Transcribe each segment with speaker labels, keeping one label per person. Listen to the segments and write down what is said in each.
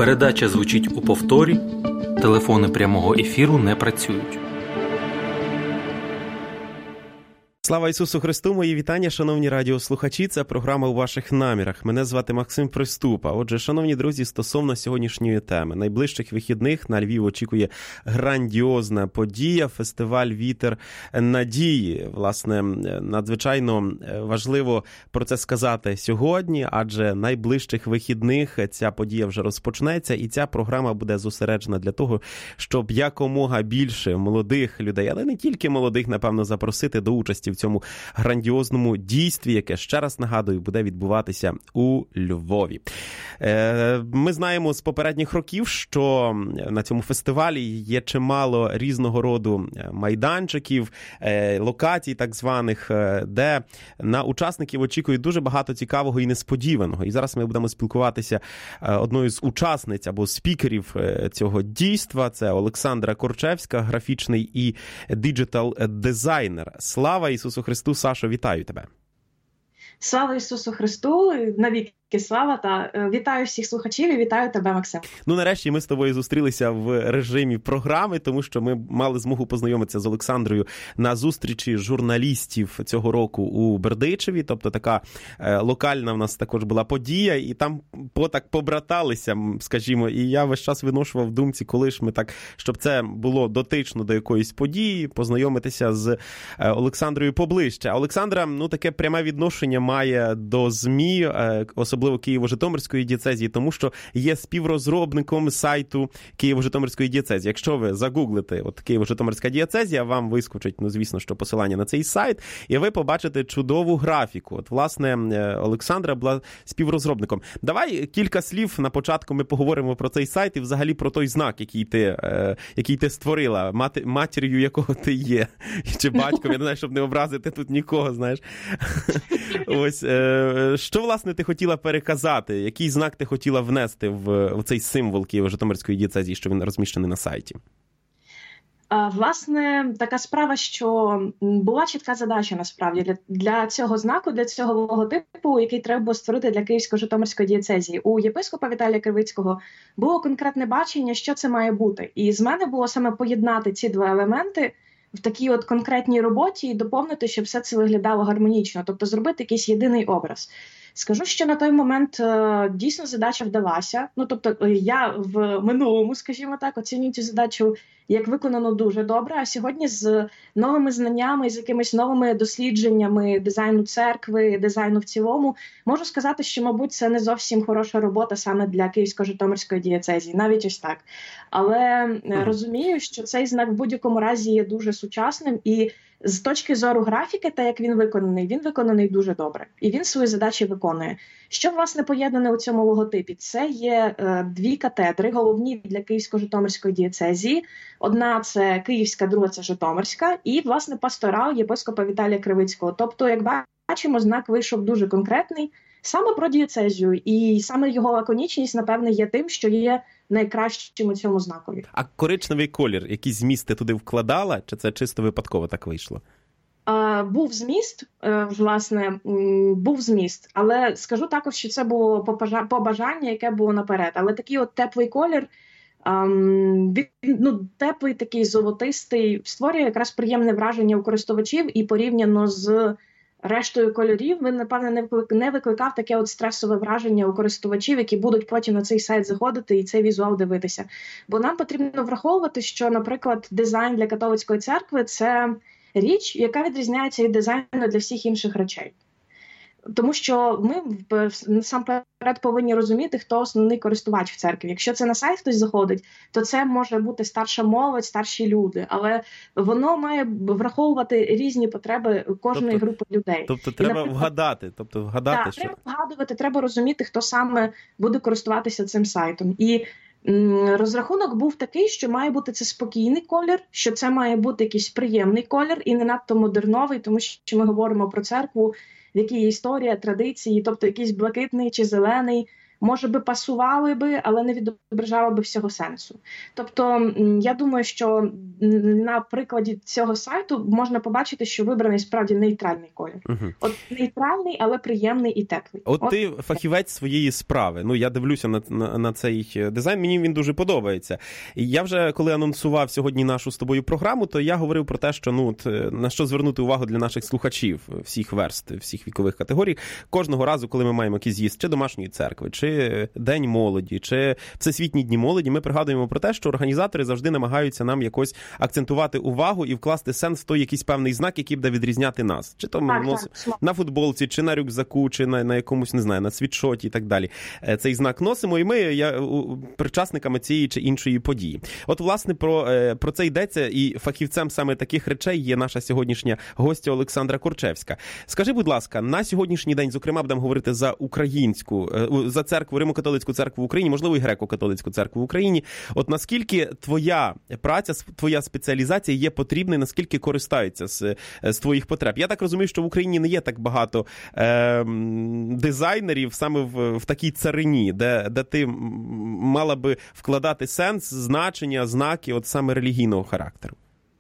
Speaker 1: Передача звучить у повторі, телефони прямого ефіру не працюють.
Speaker 2: Слава Ісусу Христу, мої вітання, шановні радіослухачі, це програма «У ваших намірах». Мене звати Максим Приступа. Отже, шановні друзі, стосовно сьогоднішньої теми. Найближчих вихідних на Львів очікує грандіозна подія, фестиваль «Вітер надії». Власне, надзвичайно важливо про це сказати сьогодні, адже найближчих вихідних ця подія вже розпочнеться, і ця програма буде зосереджена для того, щоб якомога більше молодих людей, але не тільки молодих, напевно, запросити до участі в цьому грандіозному дійстві, яке, ще раз нагадую, буде відбуватися у Львові. Ми знаємо з попередніх років, що на цьому фестивалі є чимало різного роду майданчиків, локацій так званих, де на учасників очікують дуже багато цікавого і несподіваного. І зараз ми будемо спілкуватися одною з учасниць або спікерів цього дійства. Це Олександра Корчевська, графічний і діджитал-дизайнер. Слава Ісусу Христу! Сашо, вітаю тебе!
Speaker 3: Слава Ісусу Христу! Навіки слава! Та вітаю всіх слухачів і вітаю тебе, Максим.
Speaker 2: Ну, нарешті ми з тобою зустрілися в режимі програми, тому що ми мали змогу познайомитися з Олександрою на зустрічі журналістів цього року у Бердичеві, тобто така локальна в нас також була подія, і там так побраталися, скажімо, і я весь час виношував в думці, коли ж ми так, щоб це було дотично до якоїсь події, познайомитися з Олександрою поближче. Олександра, таке пряме відношення має до ЗМІ, особливо Києво-Житомирської дієцезії, тому що є співрозробником сайту Києво-Житомирської дієцезії. Якщо ви загуглите Києво-Житомирська дієцезія, вам вискочить, звісно, що посилання на цей сайт, і ви побачите чудову графіку. Власне, Олександра була співрозробником. Давай кілька слів на початку ми поговоримо про цей сайт і взагалі про той знак, який ти створила, матір'ю якого ти є, чи батьком, я не знаю, щоб не образити тут нікого, знаєш. Ось, що, власне, ти хотіла переказати? Який знак ти хотіла внести в цей символ Києво-Житомирської дієцезії, що він розміщений на сайті?
Speaker 3: Власне, така справа, що була чітка задача, насправді, для цього знаку, для цього логотипу, який треба було створити для Київсько-Житомирської дієцезії. У єпископа Віталія Кривицького було конкретне бачення, що це має бути. І з мене було саме поєднати ці два елементи в такій конкретній роботі і доповнити, щоб все це виглядало гармонічно, тобто зробити якийсь єдиний образ. Скажу, що на той момент дійсно задача вдалася. Тобто я в минулому, скажімо так, оцінюю цю задачу як виконано дуже добре, а сьогодні з новими знаннями, з якимись новими дослідженнями дизайну церкви, дизайну в цілому, можу сказати, що, мабуть, це не зовсім хороша робота саме для Київсько-Житомирської дієцезії, навіть ось так. Але розумію, що цей знак в будь-якому разі є дуже сучасним і з точки зору графіки, та як він виконаний дуже добре. І він свої задачі виконує. Що, власне, поєднане у цьому логотипі? Це є дві катедри, головні для Київсько-Житомирської дієцезії. Одна – це Київська, друга – це Житомирська. І, власне, пасторал єпископа Віталія Кривицького. Тобто, як бачимо, знак вийшов дуже конкретний, саме про дієцезію. І саме його лаконічність, напевне, є тим, що є найкращим у цьому знакові.
Speaker 2: А коричневий колір, якийсь зміст ти туди вкладала, чи це чисто випадково так вийшло?
Speaker 3: Був зміст, але скажу також, що це було побажання, яке було наперед. Але такий теплий колір, теплий, такий золотистий, створює якраз приємне враження у користувачів і порівняно з рештою кольорів, він, напевне, не викликав таке стресове враження у користувачів, які будуть потім на цей сайт заходити і цей візуал дивитися. Бо нам потрібно враховувати, що, наприклад, дизайн для католицької церкви – це річ, яка відрізняється від дизайну для всіх інших речей. Тому що ми насамперед повинні розуміти, хто основний користувач в церкві. Якщо це на сайт хтось заходить, то це може бути старша молодь, старші люди. Але воно має враховувати різні потреби кожної групи людей.
Speaker 2: Тобто треба вгадати.
Speaker 3: Так, треба вгадувати, треба розуміти, хто саме буде користуватися цим сайтом. І розрахунок був такий, що має бути це спокійний колір, що це має бути якийсь приємний колір і не надто модерновий, тому що ми говоримо про церкву, в якій є історія, традиції, тобто якийсь блакитний чи зелений, може би пасували би, але не відображали би всього сенсу. Тобто, я думаю, що на прикладі цього сайту можна побачити, що вибраний справді нейтральний колір. От нейтральний, але приємний і теплий.
Speaker 2: От ти фахівець своєї справи. Ну, я дивлюся на цей дизайн, мені він дуже подобається. І я вже, коли анонсував сьогодні нашу з тобою програму, то я говорив про те, що на що звернути увагу для наших слухачів всіх верст, всіх вікових категорій. Кожного разу, коли ми маємо якийсь з'їзд, чи домашньої церкви, чи День молоді, чи Всесвітні дні молоді, ми пригадуємо про те, що організатори завжди намагаються нам якось акцентувати увагу і вкласти сенс в той якийсь певний знак, який буде відрізняти нас. Чи то на футболці, чи на рюкзаку, чи на якомусь, не знаю, на світшоті і так далі. Цей знак носимо, і ми причасниками цієї чи іншої події. От, власне, про це йдеться, і фахівцем саме таких речей є наша сьогоднішня гостя Олександра Корчевська. Скажи, будь ласка, на сьогоднішній день, зокрема, будемо говорити за за церкву, Римо-католицьку церкву в Україні, можливо, і греко-католицьку церкву в Україні. От наскільки твоя праця, твоя спеціалізація є потрібною, наскільки користаються з твоїх потреб? Я так розумію, що в Україні не є так багато дизайнерів саме в такій царині, де ти мала би вкладати сенс, значення, знаки от саме релігійного характеру.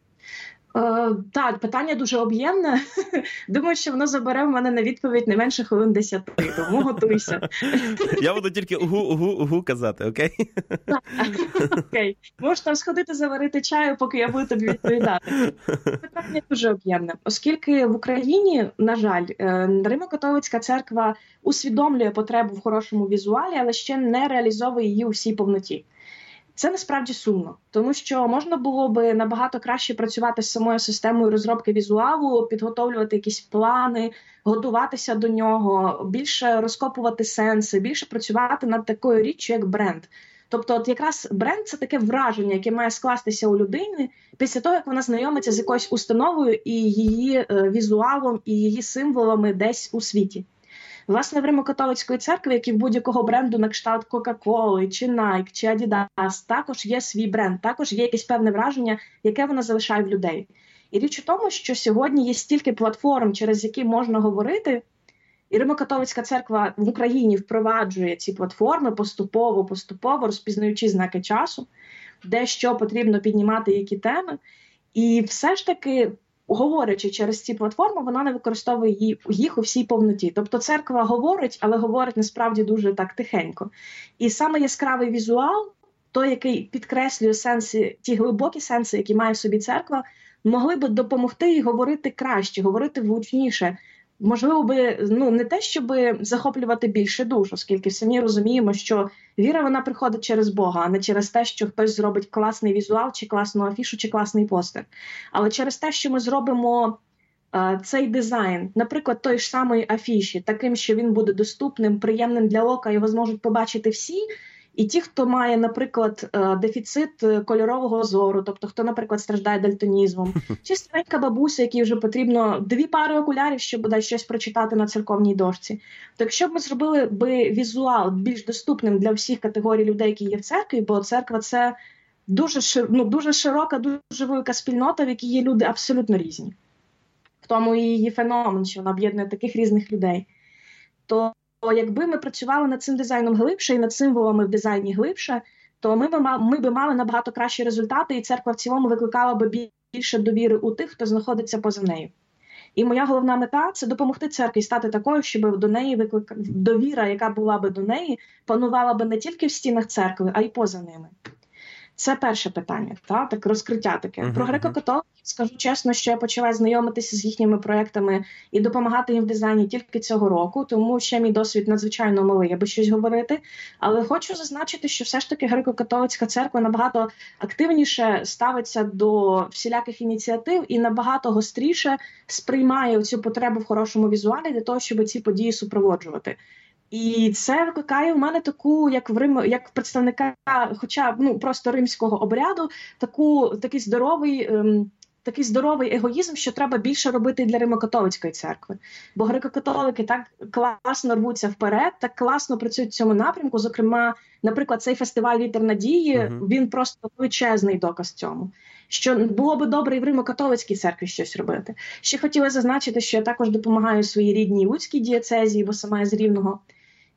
Speaker 3: Так, питання дуже об'ємне. Думаю, що воно забере в мене на відповідь не менше хвилин 10, тому готуйся.
Speaker 2: Я буду тільки угу казати, окей?
Speaker 3: Так, окей. Можеш там сходити заварити чаю, поки я буду тобі відповідати. Питання дуже об'ємне. Оскільки в Україні, на жаль, Римо-католицька церква усвідомлює потребу в хорошому візуалі, але ще не реалізовує її у всій повноті. Це насправді сумно, тому що можна було би набагато краще працювати з самою системою розробки візуалу, підготовлювати якісь плани, готуватися до нього, більше розкопувати сенси, більше працювати над такою річчю, як бренд. Тобто от якраз бренд – це таке враження, яке має скластися у людини після того, як вона знайомиться з якоюсь установою і її візуалом, і її символами десь у світі. Власне, в Римо-католицької церкви, як і в будь-якого бренду на кшталт Кока-Коли, чи Nike, чи Adidas, також є свій бренд, також є якесь певне враження, яке вона залишає в людей. І річ у тому, що сьогодні є стільки платформ, через які можна говорити, і Римо-католицька церква в Україні впроваджує ці платформи поступово, розпізнаючи знаки часу, де що потрібно піднімати, які теми. І все ж таки, говорячи через ці платформи, вона не використовує їх у всій повноті. Тобто церква говорить, але говорить насправді дуже так тихенько. І саме яскравий візуал, той, який підкреслює сенси, ті глибокі сенси, які має в собі церква, могли би допомогти їй говорити краще, говорити влучніше. Можливо би, не те, щоб захоплювати більше душ, оскільки самі розуміємо, що віра, вона приходить через Бога, а не через те, що хтось зробить класний візуал, чи класну афішу, чи класний постер. Але через те, що ми зробимо цей дизайн, наприклад, той ж самої афіші, таким, що він буде доступним, приємним для ока, його зможуть побачити всі, і ті, хто має, наприклад, дефіцит кольорового зору, тобто хто, наприклад, страждає дальтонізмом, чи старенька бабуся, якій вже потрібно 2 пари окулярів, щоб бодай щось прочитати на церковній дошці. То якщо б ми зробили би візуал більш доступним для всіх категорій людей, які є в церкві, бо церква – це дуже широка, дуже велика спільнота, в якій є люди абсолютно різні. В тому і її феномен, що вона об'єднує таких різних людей. То якби ми працювали над цим дизайном глибше і над символами в дизайні глибше, то ми би мали набагато кращі результати, і церква в цілому викликала би більше довіри у тих, хто знаходиться поза нею. І моя головна мета – це допомогти церкві стати такою, щоб до неї довіра, яка була би до неї, панувала би не тільки в стінах церкви, а й поза ними. Це перше питання, так розкриття таке. Про греко-католиків скажу чесно, що я почала знайомитися з їхніми проектами і допомагати їм в дизайні тільки цього року, тому ще мій досвід надзвичайно малий, аби щось говорити. Але хочу зазначити, що все ж таки греко-католицька церква набагато активніше ставиться до всіляких ініціатив і набагато гостріше сприймає цю потребу в хорошому візуалі для того, щоб ці події супроводжувати. І це викликає в мене таку, як представника, хоча просто римського обряду, такий здоровий егоїзм, що треба більше робити для Римо-католицької церкви. Бо греко-католики так класно рвуться вперед, так класно працюють в цьому напрямку. Зокрема, наприклад, цей фестиваль «Вітер надії», він просто величезний доказ цьому. Що було би добре і в Римо-католицькій церкві щось робити. Ще хотіла зазначити, що я також допомагаю своїй рідній Луцькій дієцезії, бо сама я з Рівного.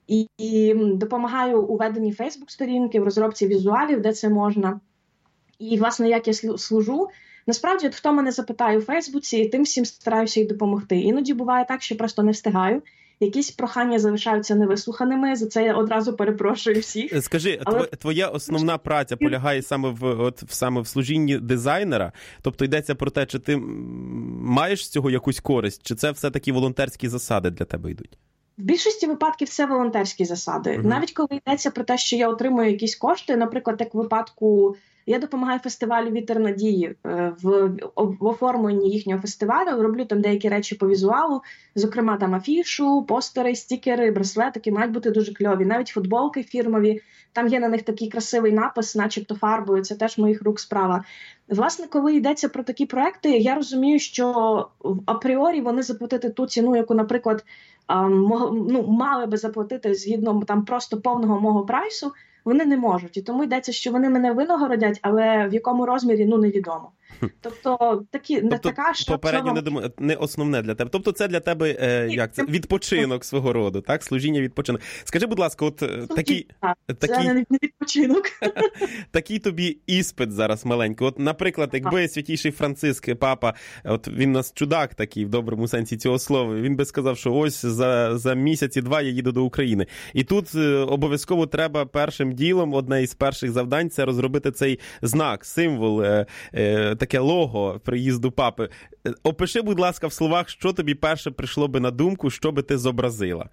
Speaker 3: і допомагаю у веденні Фейсбук-сторінки, в розробці візуалів, де це можна. І, власне, як я служу, насправді, хто мене запитає у Фейсбуці, тим всім стараюся й допомогти. Іноді буває так, що просто не встигаю. Якісь прохання залишаються невислуханими, за це я одразу перепрошую всіх.
Speaker 2: Скажи, твоя основна праця полягає саме в служінні дизайнера? Тобто йдеться про те, чи ти маєш з цього якусь користь, чи це все-таки волонтерські засади для тебе йдуть?
Speaker 3: В більшості випадків це волонтерські засади. Навіть коли йдеться про те, що я отримую якісь кошти, наприклад, як в випадку, я допомагаю фестивалю «Вітер надії» в оформленні їхнього фестивалю, роблю там деякі речі по візуалу, зокрема там афішу, постери, стікери, браслетики, мають бути дуже кльові, навіть футболки фірмові, там є на них такий красивий напис, начебто фарбою, це теж моїх рук справа. Власне, коли йдеться про такі проекти, я розумію, що апріорі вони заплатити ту ціну, яку, наприклад, мали би заплатити згідно там просто повного мого прайсу, вони не можуть. І тому йдеться, що вони мене винагородять, але в якому розмірі, невідомо. Тобто, така, що...
Speaker 2: Попередньо не основне для тебе. Тобто це для тебе відпочинок свого роду, так? Служіння, відпочинок. Скажи, будь ласка,
Speaker 3: це не відпочинок.
Speaker 2: Такий тобі іспит зараз маленький. Наприклад, якби святійший Франциск, папа, він у нас чудак такий, в доброму сенсі цього слова, він би сказав, що ось за місяці-два я їду до України. І тут обов'язково треба першим ділом, одне із перших завдань, це розробити цей знак, символ, таке лого приїзду папи. Опиши, будь ласка, в словах, що тобі перше прийшло би на думку, що би ти зобразила.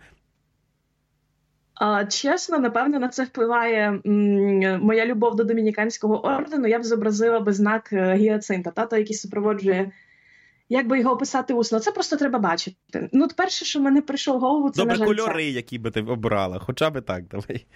Speaker 3: Чесно, напевно, на це впливає моя любов до домініканського ордену. Я б зобразила би знак гіацинта, той, який супроводжує, як би його описати усно. Це просто треба бачити. Перше, що мене прийшло в голову, це,
Speaker 2: на жаль, кольори, які би ти обрала, хоча б так, давай.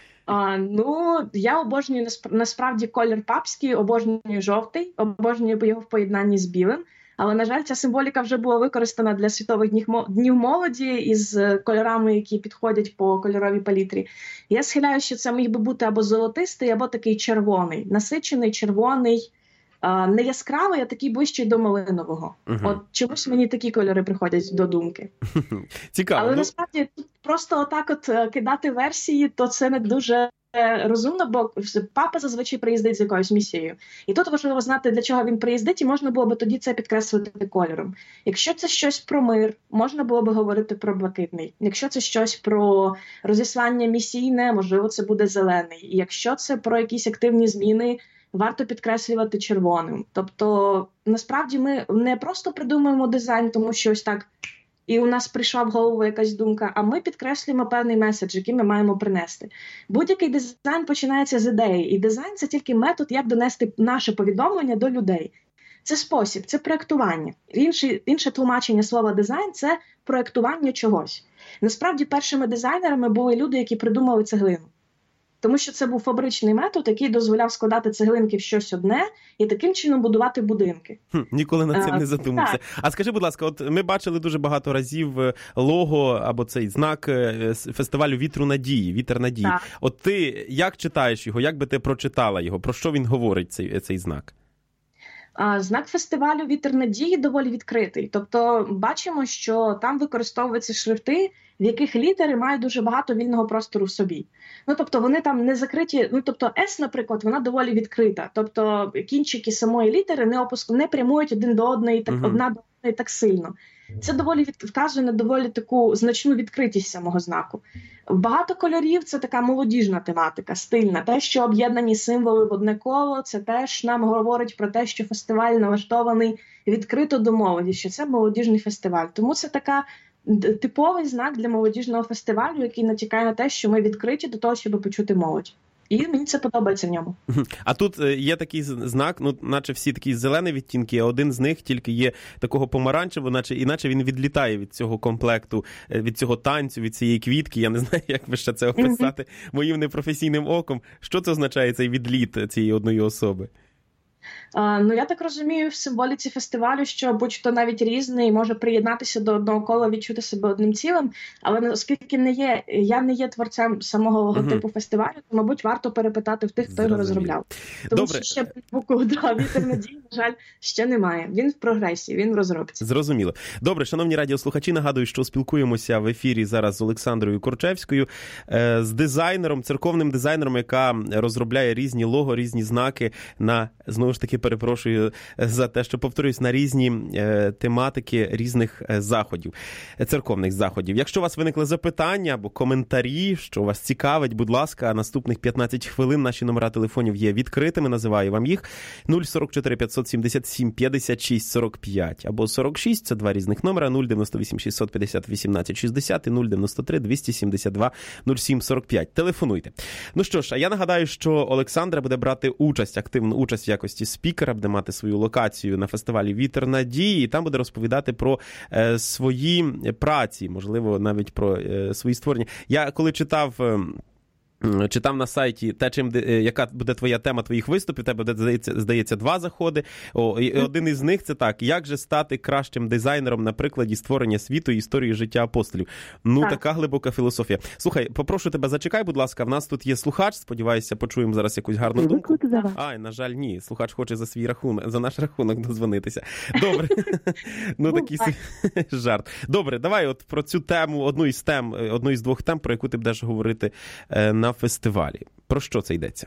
Speaker 3: Я обожнюю насправді колір папський, обожнюю жовтий, обожнюю його в поєднанні з білим. Але, на жаль, ця символіка вже була використана для Світових днів молоді із кольорами, які підходять по кольоровій палітрі. Я схиляю, що це міг би бути або золотистий, або такий червоний, насичений, червоний, не яскравий, а такий ближчий до малинового. От чомусь мені такі кольори приходять до думки.
Speaker 2: Цікаво.
Speaker 3: Але насправді просто отак кидати версії, то це не дуже розумно, бо папа зазвичай приїздить з якоюсь місією. І тут важливо знати, для чого він приїздить, і можна було б тоді це підкреслити кольором. Якщо це щось про мир, можна було б говорити про блакитний. Якщо це щось про розіслання місійне, можливо, це буде зелений. І якщо це про якісь активні зміни, варто підкреслювати червоним. Тобто, насправді, ми не просто придумуємо дизайн, тому що ось так і у нас прийшла в голову якась думка, а ми підкреслюємо певний меседж, який ми маємо принести. Будь-який дизайн починається з ідеї, і дизайн – це тільки метод, як донести наше повідомлення до людей. Це спосіб, це проєктування. Інше тлумачення слова дизайн – це проєктування чогось. Насправді, першими дизайнерами були люди, які придумали цеглину. Тому що це був фабричний метод, який дозволяв складати цеглинки в щось одне і таким чином будувати будинки.
Speaker 2: Ніколи над цим не задумався. А скажи, будь ласка, ми бачили дуже багато разів лого або цей знак фестивалю «Вітру надії», «Вітер надії». Так. От ти як читаєш його, як би ти прочитала його, про що він говорить, цей знак?
Speaker 3: Знак фестивалю «Вітер надії» доволі відкритий. Тобто бачимо, що там використовуються шрифти, в яких літери мають дуже багато вільного простору в собі. Тобто вони там не закриті, тобто «С», наприклад, вона доволі відкрита. Тобто кінчики самої літери не прямують один до одної, одна до одної так сильно. Це вказує на доволі таку значну відкритість самого знаку. Багато кольорів – це така молодіжна тематика, стильна. Те, що об'єднані символи в одне коло, це теж нам говорить про те, що фестиваль налаштований відкрито до молоді, що це молодіжний фестиваль. Тому це така типовий знак для молодіжного фестивалю, який натякає на те, що ми відкриті до того, щоб почути молодь. І мені це подобається в ньому.
Speaker 2: А тут є такий знак, наче всі такі зелені відтінки, а один з них тільки є такого помаранчевого, іначе він відлітає від цього комплекту, від цього танцю, від цієї квітки. Я не знаю, як би ще це описати моїм непрофесійним оком. Що це означає, цей відліт цієї одної особи?
Speaker 3: Я так розумію в символіці фестивалю, що будь-хто навіть різний може приєднатися до одного кола, відчути себе одним цілим, але оскільки я не є творцем самого логотипу фестивалю, то, мабуть, варто перепитати в тих, хто його розробляв. Тому що ще букву «Вітер надії», на жаль, ще немає. Він в прогресі, він в розробці.
Speaker 2: Зрозуміло. Добре, шановні радіослухачі, нагадую, що спілкуємося в ефірі зараз з Олександрою Корчевською, з дизайнером, церковним дизайнером, яка розробляє різні лого, різні знаки на, знову ж таки, перепрошую за те, що повторююсь, на різні тематики різних заходів, церковних заходів. Якщо у вас виникли запитання або коментарі, що вас цікавить, будь ласка, наступних 15 хвилин наші номера телефонів є відкритими, називаю вам їх. 044 577 56 45 або 46, це два різних номера, 098 650 18 60 і 093 272 07 45. Телефонуйте. Ну що ж, а я нагадаю, що Олександра буде брати активну участь в якості спікера, буде мати свою локацію на фестивалі «Вітер надії», і там буде розповідати про свої праці, можливо, навіть про свої створення. Я коли читав на сайті яка буде твоя тема твоїх виступів, тебе буде, здається, 2 заходи. І один із них – це так, як же стати кращим дизайнером на прикладі створення світу і історії життя апостолів. Така глибока філософія. Слухай, попрошу тебе, зачекай, будь ласка, в нас тут є слухач, сподіваюся, почуємо зараз якусь гарну думку. На жаль, ні, слухач хоче за наш рахунок дозвонитися. Добре. Такий жарт. Добре, давай от про цю тему, одну із 2 тем, про яку ти будеш говорити на фестивалі. Про що це йдеться?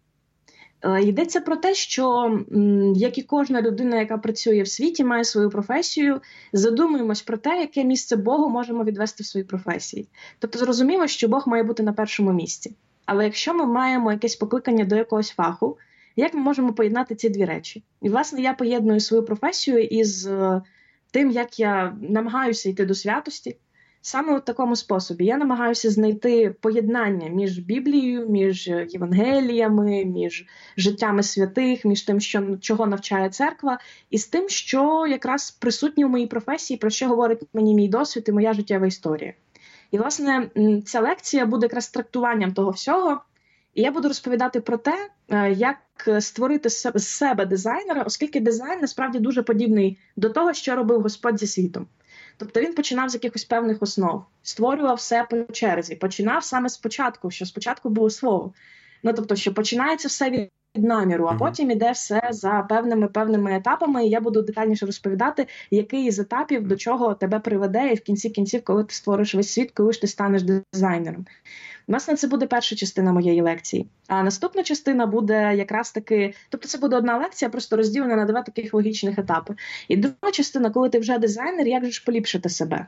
Speaker 3: Йдеться про те, що, як і кожна людина, яка працює в світі, має свою професію, задумуємось про те, яке місце Богу можемо відвести в своїй професії. Тобто зрозуміло, що Бог має бути на першому місці. Але якщо ми маємо якесь покликання до якогось фаху, як ми можемо поєднати ці 2 речі? І, власне, я поєдную свою професію із тим, як я намагаюся йти до святості. Саме у такому способі я намагаюся знайти поєднання між Біблією, між Євангеліями, між життями святих, між тим, чого навчає церква, і з тим, що якраз присутнє в моїй професії, про що говорить мені мій досвід і моя життєва історія. І, власне, ця лекція буде якраз трактуванням того всього, і я буду розповідати про те, як створити з себе дизайнера, оскільки дизайн насправді дуже подібний до того, що робив Господь зі світом. Тобто він починав з якихось певних основ, створював все по черзі, починав саме спочатку, що спочатку було слово. Тобто, що починається все від наміру, а потім іде все за певними етапами, і я буду детальніше розповідати, який із етапів до чого тебе приведе, і в кінці кінців, коли ти створиш весь світ, коли ж ти станеш дизайнером. Власне, це буде перша частина моєї лекції. А наступна частина буде якраз таки, тобто це буде одна лекція, просто розділена на 2 таких логічних етапи. І друга частина, коли ти вже дизайнер, як же ж поліпшити себе?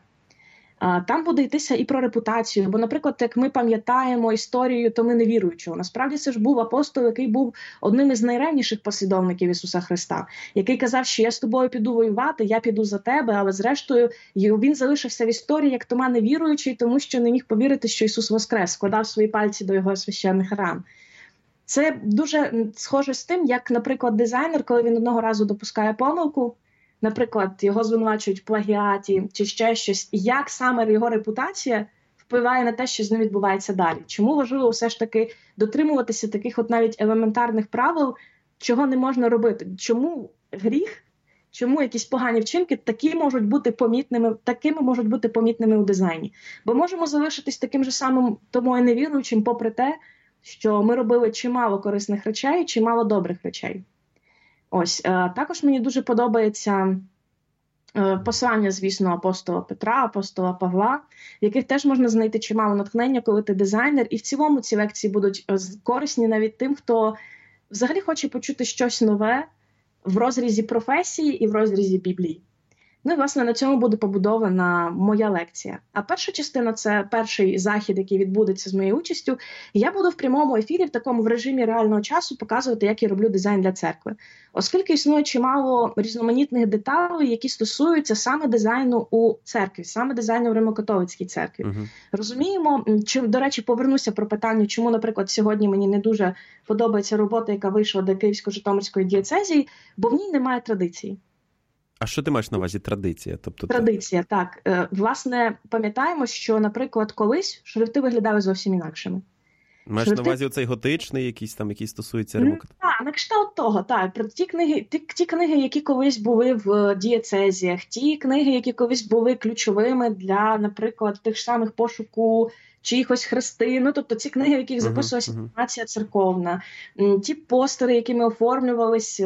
Speaker 3: Там буде йтися і про репутацію, бо, наприклад, як ми пам'ятаємо історію Томи невіруючого, насправді це ж був апостол, який був одним із найревніших послідовників Ісуса Христа, який казав, що я з тобою піду воювати, я піду за тебе, але зрештою він залишився в історії як Тома невіруючий, тому що не міг повірити, що Ісус воскрес, складав свої пальці до його священних ран. Це дуже схоже з тим, як, наприклад, дизайнер, коли він одного разу допускає помилку, наприклад, його звинувачують в плагіаті чи ще щось, і як саме його репутація впливає на те, що з ним відбувається далі. Чому важливо все ж таки дотримуватися таких от навіть елементарних правил, чого не можна робити? Чому гріх, чому якісь погані вчинки такими можуть бути помітними у дизайні? Бо можемо залишитись таким же самим Томою невіруючим, попри те, що ми робили чимало корисних речей, чимало добрих речей. Ось, також мені дуже подобається послання, звісно, апостола Петра, апостола Павла, в яких теж можна знайти чимало натхнення, коли ти дизайнер. І в цілому ці лекції будуть корисні навіть тим, хто взагалі хоче почути щось нове в розрізі професії і в розрізі Біблії. І, власне, на цьому буде побудована моя лекція. А перша частина – це перший захід, який відбудеться з моєю участю. Я буду в прямому ефірі, в режимі реального часу показувати, як я роблю дизайн для церкви. Оскільки існує чимало різноманітних деталей, які стосуються саме дизайну у церкві, саме дизайну в Римо-католицькій церкві. Розуміємо, до речі, повернуся про питання, чому, наприклад, сьогодні мені не дуже подобається робота, яка вийшла до Київсько-Житомирської дієцезії, бо в ній немає традиції.
Speaker 2: А що ти маєш на увазі традиція?
Speaker 3: Традиція, так. Власне, пам'ятаємо, що, наприклад, колись шрифти виглядали зовсім інакшими.
Speaker 2: Маєш на увазі оцей готичний, який стосується римокатолицизму?
Speaker 3: Так, на кшталт того, так. Про ті книги, які колись були в дієцезіях, ті книги, які колись були ключовими для, наприклад, тих самих пошуку чиїхось хрести, тобто ці книги, в яких записувалася інформація церковна, ті постери, якими оформлювались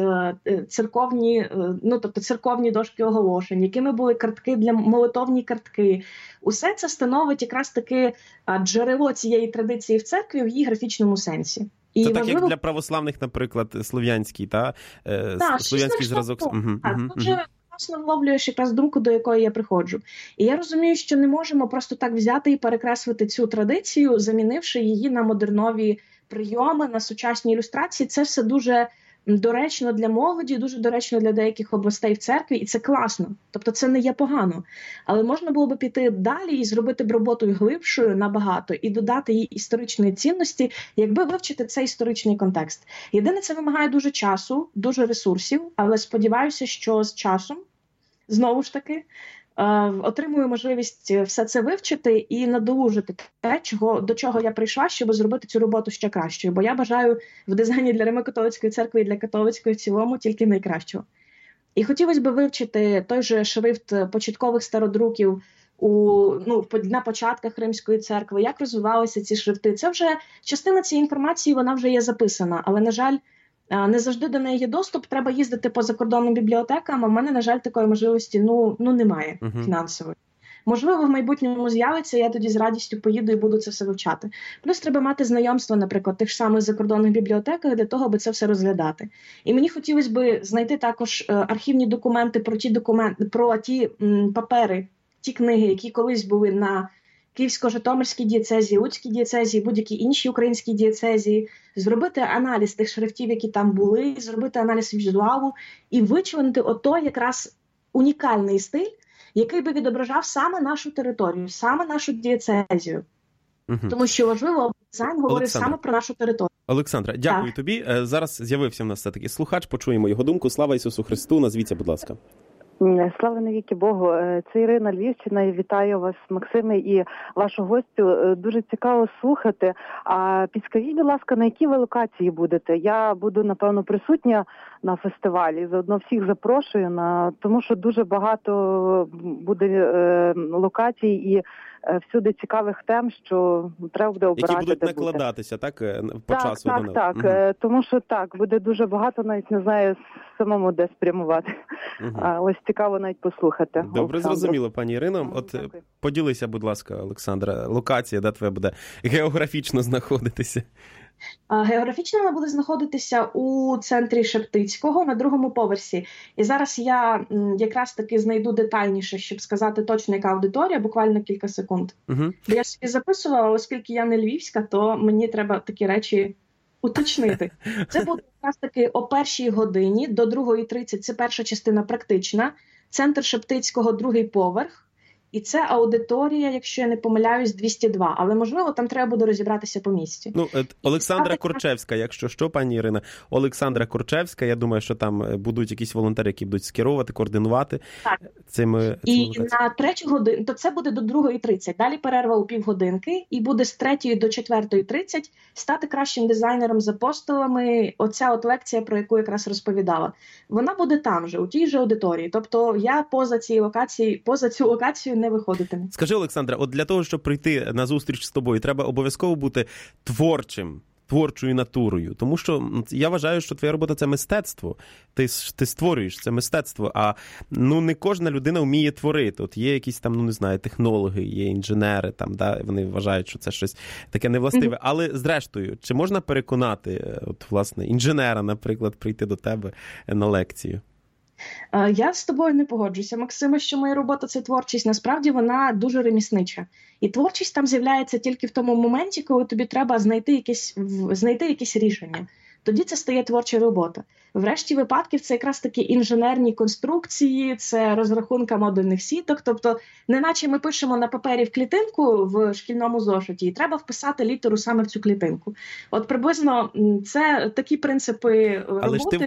Speaker 3: церковні дошки оголошень, якими були картки молитовні картки. Усе це становить якраз таки джерело цієї традиції в церкві в її графічному сенсі. І
Speaker 2: це важливо... так, як для православних, наприклад, слов'янський, слов'янський зразок.
Speaker 3: Дуже класно вловлюєш якраз думку, до якої я приходжу. І я розумію, що не можемо просто так взяти і перекреслити цю традицію, замінивши її на модернові прийоми, на сучасні ілюстрації. Це все дуже доречно для молоді, дуже доречно для деяких областей в церкві, і це класно. Тобто це не є погано. Але можна було би піти далі і зробити б роботу глибшою набагато, і додати їй історичної цінності, якби вивчити цей історичний контекст. Єдине, це вимагає дуже часу, дуже ресурсів, але сподіваюся, що з часом, знову ж таки, отримую можливість все це вивчити і надолужити те, до чого я прийшла, щоб зробити цю роботу ще кращою. Бо я бажаю в дизайні для Римо-католицької церкви і для католицької в цілому тільки найкращого. І хотілося б вивчити той же шрифт початкових стародруків на початках Римської церкви, як розвивалися ці шрифти. Це вже частина цієї інформації, вона вже є записана, але, на жаль, не завжди до неї є доступ, треба їздити по закордонним бібліотекам, а в мене, на жаль, такої можливості немає фінансової. Можливо, в майбутньому з'явиться, я тоді з радістю поїду і буду це все вивчати. Плюс треба мати знайомство, наприклад, тих самих закордонних бібліотеках для того, аби це все розглядати. І мені хотілося б знайти також архівні документи про ті папери, ті книги, які колись були на Київсько-Житомирській дієцезії, Луцькій дієцезії, будь-якій іншій українській дієцезії, зробити аналіз тих шрифтів, які там були, зробити аналіз візуалу і вичленити отой якраз унікальний стиль, який би відображав саме нашу територію, саме нашу дієцезію. Тому що важливо, дизайн говорить саме про нашу територію.
Speaker 2: Олександра, дякую тобі. Зараз з'явився в нас все-таки слухач, почуємо його думку. Слава Ісусу Христу, назвіться, будь ласка.
Speaker 4: Слава навіки Богу. Це Ірина, Львівщина. Вітаю вас, Максиме, і вашу гостю. Дуже цікаво слухати. А підскажіть, будь ласка, на які ви локації будете? Я буду, напевно, присутня на фестивалі. Заодно всіх запрошую, тому що дуже багато буде локацій і всюди цікавих тем, що треба буде обирати.
Speaker 2: Які будуть накладатися, так? По часу.
Speaker 4: Так. Тому що так, буде дуже багато, навіть не знаю самому де спрямувати. Ось цікаво навіть послухати.
Speaker 2: Добре, зрозуміло, пані Ірино. От поділися, будь ласка, Олександра, локація, де твоя буде географічно знаходитися?
Speaker 3: Географічно вона буде знаходитися у центрі Шептицького на 2-му поверсі. І зараз я якраз таки знайду детальніше, щоб сказати точно, яка аудиторія, буквально кілька секунд. Бо я собі записувала, оскільки я не львівська, то мені треба такі речі уточнити. Це буде якраз таки о 1-й годині до 2:30, це перша частина практична, центр Шептицького, 2-й поверх. І це аудиторія, якщо я не помиляюсь, 202. Але, можливо, там треба буде розібратися по місці.
Speaker 2: Олександра Корчевська, якщо що, пані Ірина. Олександра Корчевська, я думаю, що там будуть якісь волонтери, які будуть скерувати, координувати цими
Speaker 3: І на 3 годину, то це буде до 2:30. Далі перерва у півгодинки. І буде з 3 до 4:30 стати кращим дизайнером з апостолами. Оця от лекція, про яку якраз розповідала. Вона буде там же, у тій же аудиторії. Тобто я поза цю локацію не виходитиме.
Speaker 2: Скажи, Олександра, от для того, щоб прийти на зустріч з тобою, треба обов'язково бути творчою натурою. Тому що я вважаю, що твоя робота – це мистецтво. Ти створюєш це мистецтво, а не кожна людина вміє творити. От є якісь там, технологи, є інженери, вони вважають, що це щось таке невластиве. Але, зрештою, чи можна переконати, інженера, наприклад, прийти до тебе на лекцію?
Speaker 3: Я з тобою не погоджуся, Максиме, що моя робота – це творчість. Насправді вона дуже реміснича. І творчість там з'являється тільки в тому моменті, коли тобі треба знайти якесь рішення. Тоді це стає творча робота. В решті випадків це якраз такі інженерні конструкції, це розрахунка модульних сіток. Тобто, неначе ми пишемо на папері в клітинку в шкільному зошиті, і треба вписати літеру саме в цю клітинку. От приблизно це такі принципи роботи.
Speaker 2: Але ж ти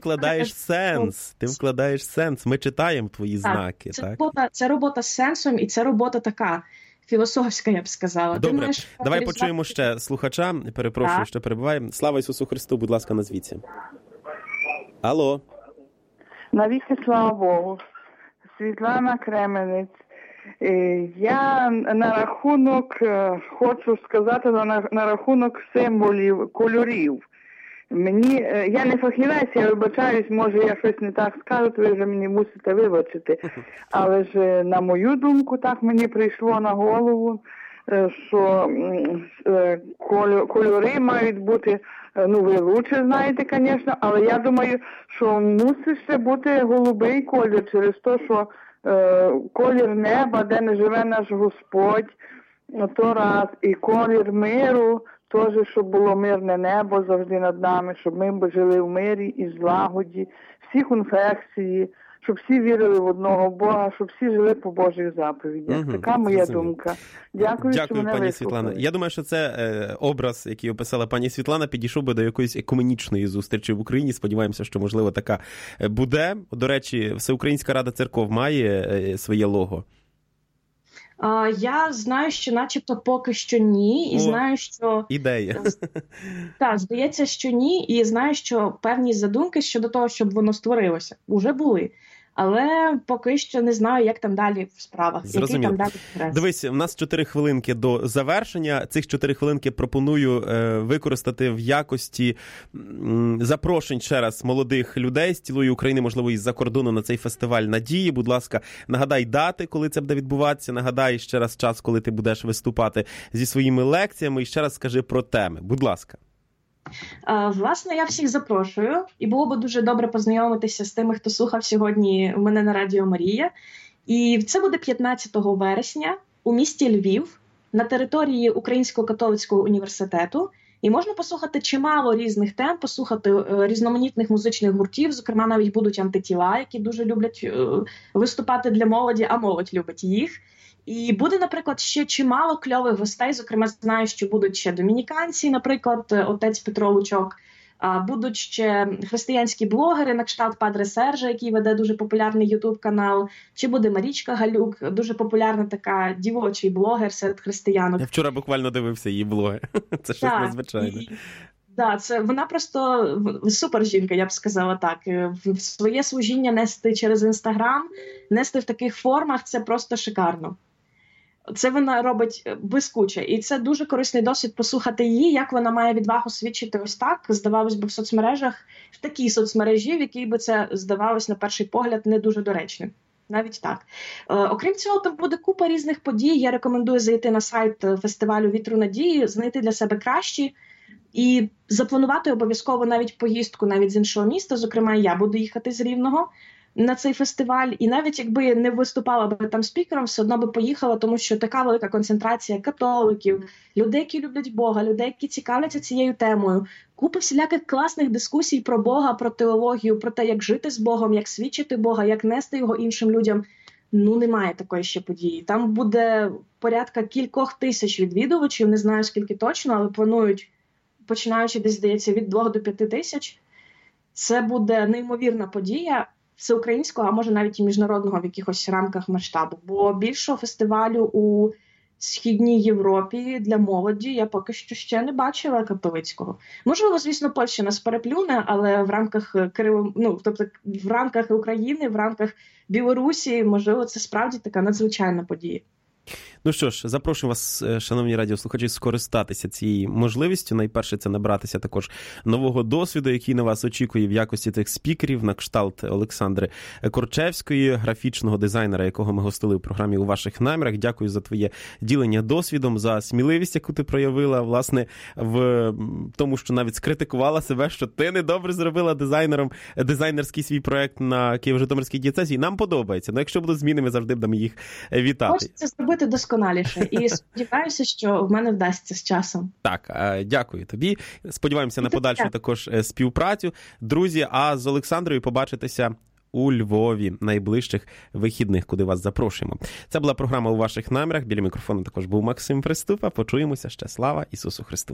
Speaker 2: вкладаєш сенс. Ми читаємо твої знаки.
Speaker 3: Це робота з сенсом, і це робота така філософська, я б сказала.
Speaker 2: Добре, давай почуємо ще слухача. Перепрошую, що перебуває. Слава Ісусу Христу, будь ласка, назвіться. Алло.
Speaker 5: Навіки слава Богу. Світлана Кременець. Я на рахунок, хочу сказати, на рахунок символів, кольорів. Я не фахівець, я вибачаюсь, може я щось не так скажу, то ви вже мені мусите вибачити. Але ж, на мою думку, так мені прийшло на голову, що кольори мають бути, ви лучше знаєте, звісно, але я думаю, що мусить ще бути голубий колір через те, що колір неба, де не живе наш Господь, то раз, і колір миру, теж, щоб було мирне небо завжди над нами, щоб ми жили в мирі і злагоді, всі конфесії, щоб всі вірили в одного Бога, щоб всі жили по Божих заповідях. Така моя думка. Дякую, що мене
Speaker 2: пані Світлана. Я думаю, що це образ, який описала пані Світлана, підійшов би до якоїсь екуменічної зустрічі в Україні. Сподіваємося, що, можливо, така буде. До речі, Всеукраїнська Рада Церков має своє лого?
Speaker 3: Я знаю, що начебто поки що ні, і знаю, що...
Speaker 2: Ідея.
Speaker 3: Так, здається, що ні, і знаю, що певні задумки щодо того, щоб воно створилося, вже були. Але поки що не знаю, як там далі в справах.
Speaker 2: Зрозуміло.
Speaker 3: Який там далі прогрес.
Speaker 2: Дивись, у нас 4 хвилинки до завершення. Цих 4 хвилинки пропоную використати в якості запрошень ще раз молодих людей з цілої України, можливо, із-за кордону на цей фестиваль надії. Будь ласка, нагадай дати, коли це буде відбуватися, нагадай ще раз час, коли ти будеш виступати зі своїми лекціями, і ще раз скажи про теми. Будь ласка.
Speaker 3: Власне, я всіх запрошую, і було б дуже добре познайомитися з тими, хто слухав сьогодні мене на Радіо Марія. І це буде 15 вересня у місті Львів на території Українського католицького університету. І можна послухати чимало різних тем, послухати різноманітних музичних гуртів, зокрема навіть будуть антитіла, які дуже люблять виступати для молоді, а молодь любить їх. І буде, наприклад, ще чимало кльових гостей, зокрема, знаю, що будуть ще домініканці, наприклад, отець Петро Лучок, будуть ще християнські блогери, на кшталт Падре Сержа, який веде дуже популярний ютуб-канал, чи буде Марічка Галюк, дуже популярна така дівочий блогер серед християнок.
Speaker 2: Я вчора буквально дивився її блоги, це щось надзвичайне.
Speaker 3: Так, вона просто супер жінка, я б сказала так. Своє служіння нести через Інстаграм, нести в таких формах – це просто шикарно. Це вона робить блискуче. І це дуже корисний досвід послухати її, як вона має відвагу свідчити ось так, здавалось би, в соцмережах, в такій соцмережі, в якій би це здавалось на перший погляд не дуже доречним. Навіть так. Окрім цього, там буде купа різних подій. Я рекомендую зайти на сайт фестивалю «Вітру надії», знайти для себе кращі і запланувати обов'язково навіть поїздку навіть з іншого міста. Зокрема, я буду їхати з Рівного на цей фестиваль. І навіть якби не виступала би там спікером, все одно би поїхала, тому що така велика концентрація католиків, людей, які люблять Бога, людей, які цікавляться цією темою. Купа всіляких класних дискусій про Бога, про теологію, про те, як жити з Богом, як свідчити Бога, як нести його іншим людям. Немає такої ще події. Там буде порядка кількох тисяч відвідувачів, не знаю скільки точно, але планують, починаючи десь, здається, від 2 до 5 тисяч. Це буде неймовірна подія всеукраїнського, а може навіть і міжнародного в якихось рамках масштабу. Бо більшого фестивалю у Східній Європі для молоді я поки що ще не бачила католицького. Можливо, звісно, Польща нас переплюне, але в рамках тобто в рамках України, в рамках Білорусі, можливо, це справді така надзвичайна подія.
Speaker 2: Ну що ж, запрошую вас, шановні радіослухачі, скористатися цією можливістю. Найперше, це набратися також нового досвіду, який на вас очікує в якості тих спікерів, на кшталт Олександри Корчевської, графічного дизайнера, якого ми гостили в програмі «У ваших намірах». Дякую за твоє ділення досвідом, за сміливість, яку ти проявила, власне, в тому, що навіть скритикувала себе, що ти недобре зробила дизайнерський свій проект на Києво-Житомирській дієцезії. Нам подобається. Якщо будуть зміни, ми завжди будемо їх вітати.
Speaker 3: Хочеться зробити досконаліше. І сподіваюся, що в мене вдасться з часом.
Speaker 2: Так, дякую тобі. Сподіваємося на подальшу також співпрацю. Друзі, а з Олександрою побачитися у Львові найближчих вихідних, куди вас запрошуємо. Це була програма «У ваших намірах». Біля мікрофону також був Максим Приступа. Почуємося ще. Слава Ісусу Христу!